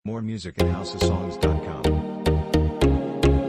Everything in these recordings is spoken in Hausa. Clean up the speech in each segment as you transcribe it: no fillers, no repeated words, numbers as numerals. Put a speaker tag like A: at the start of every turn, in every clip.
A: More music at houseofsongs.com.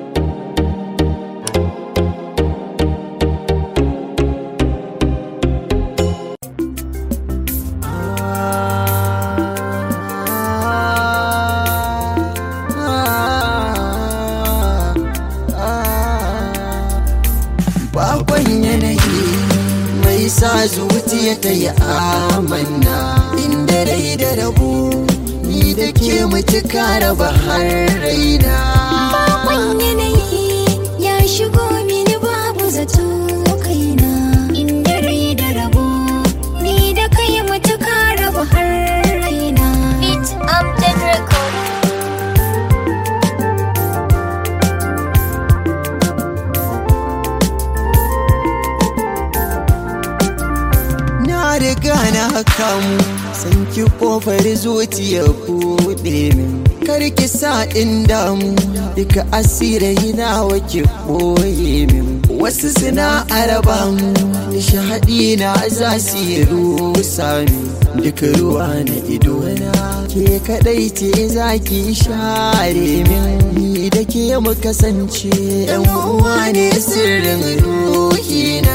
B: Bakon yanayi mai sa zuciya ta yi amanna, inda rai da rabu ni da ke mutuka raba har raina.
C: Bakon yanayi ya shigo mini babu zato kaina, inda rai da rabu ni da kai mutuka raba har raina. Beat Update Record.
B: Na riga na kamu sanki kofar zuciya buɗe min, karki sa in damu duka asirai na wake ɓoye min. Wasu suna araba mu nishaɗi na za su yi rusa min, duka ruwa na idona ke kaɗai ce za ki share min. Ni da ke mu kasance yan uwa ne sirrin ruhina.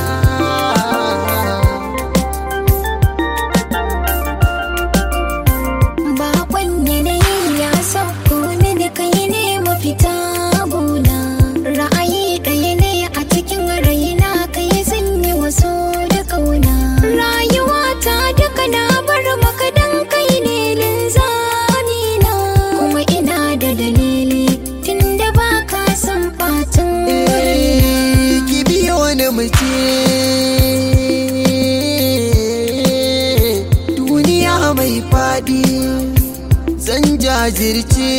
B: Duniya mai faɗi zan jajirce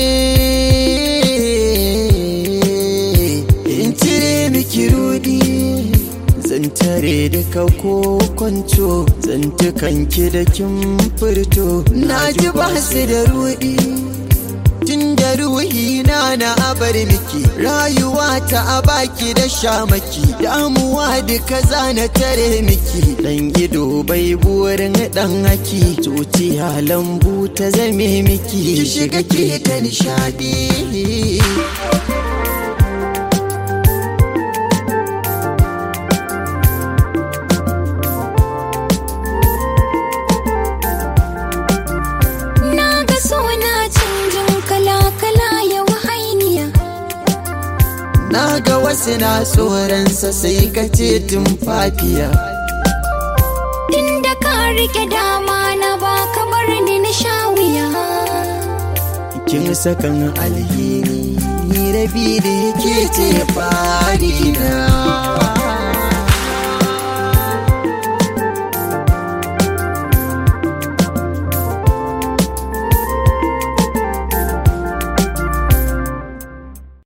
B: in cire miki rudi, zan tare duka kokonto zantukanki da kin furto. Na ji ba su da rudi tun da ruhi na abar miki, rayuwa ta a baki da shamaki, damuwa duka zana tare miki. Dan ido bai burin dan haki, zuciya lambu ta zame miki, ki shiga ke ta nishadi. Na ga wasu na tsoronsa sai ka ce tumfafiya.
C: Tunda ka rike dama na ba ka bar ni na sha wuya.
B: Kin sakan alheri ni rabi da yake ce fari na.